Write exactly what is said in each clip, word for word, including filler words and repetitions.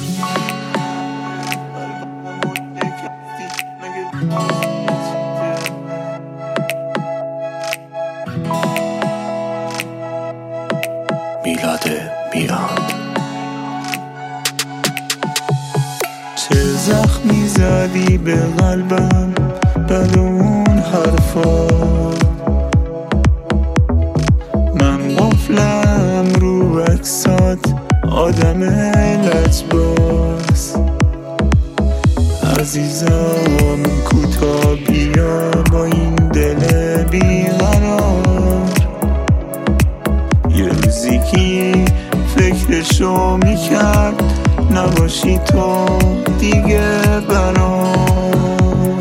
میلاد میراد. چه زخمی زدی به قلبم بعد اون حرفا، من غفلم رو عکسات آدم لجباز. عزیزم کوتا بیا با این دل بیقرار، یه روزی کی فکرشو میکرد نباشی تو دیگه برام.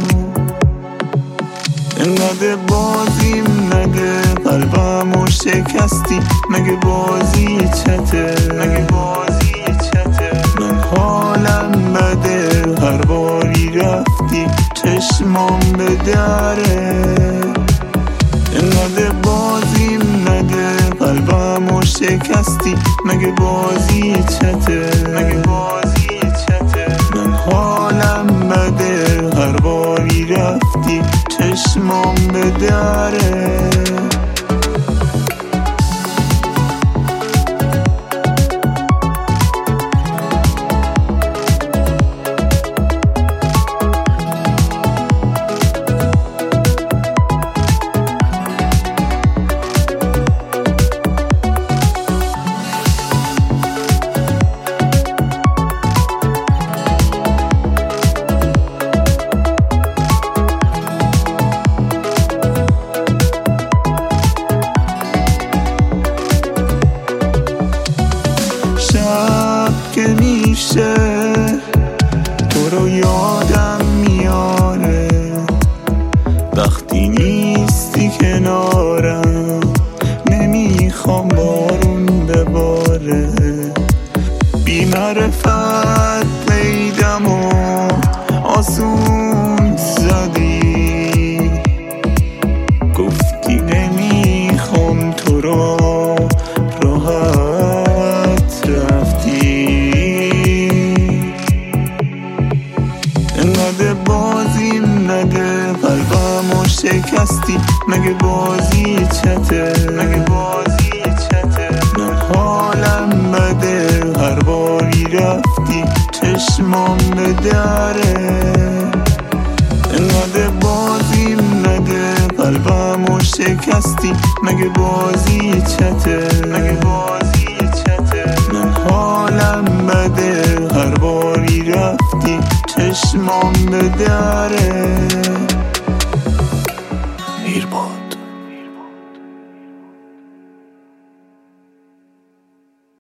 انقدر بازیم مگه قلبمو شکستی، مگه بازی چته، مگه بازی چته. من حالم بده هر باری رفتی چشمام به دره. انقدر بازیم مگه قلبمو شکستی، مگه بازی چته، مگه بازی چته. من حالم بده هر باری رفتی چشمام به دره. شب که میشه تو رو یادم میاره، وقتی نیستی کنارم نمیخوام بارون بباره. بی معرفت پیدم و آسون زدی، گفتی نمیخوام تو رو راحت رفتی. انقدر بازیم مگه قلبمو شکستی، مگه بازی چته، مگه بازی چته. من حالم بده هر باری رفتی چشمام به دره. انقدر بازیم مگه قلبمو شکستی، مگه بازی چته، مگه بازی چته. من حالم بده هر باری رفتی چشمام به دره.